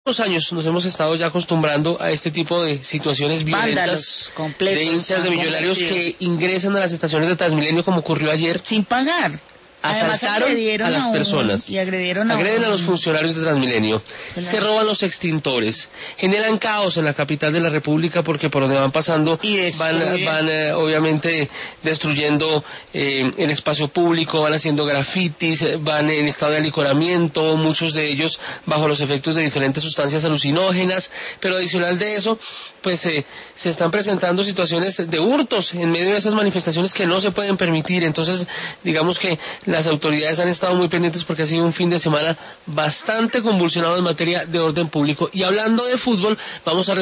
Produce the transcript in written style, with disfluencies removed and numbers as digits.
años nos hemos estado ya acostumbrando a este tipo de situaciones violentas, de hinchas de Millonarios que ingresan a las estaciones de Transmilenio, como ocurrió ayer, sin pagar. asaltaron a las personas, y agreden a los funcionarios de Transmilenio, se roban los extintores, generan caos en la capital de la República, porque por donde van pasando van obviamente destruyendo el espacio público, van haciendo grafitis, van en estado de alicoramiento, muchos de ellos bajo los efectos de diferentes sustancias alucinógenas, pero adicional de eso, pues se están presentando situaciones de hurtos en medio de esas manifestaciones que no se pueden permitir. Entonces, digamos que las autoridades han estado muy pendientes, porque ha sido un fin de semana bastante convulsionado en materia de orden público. Y hablando de fútbol, vamos a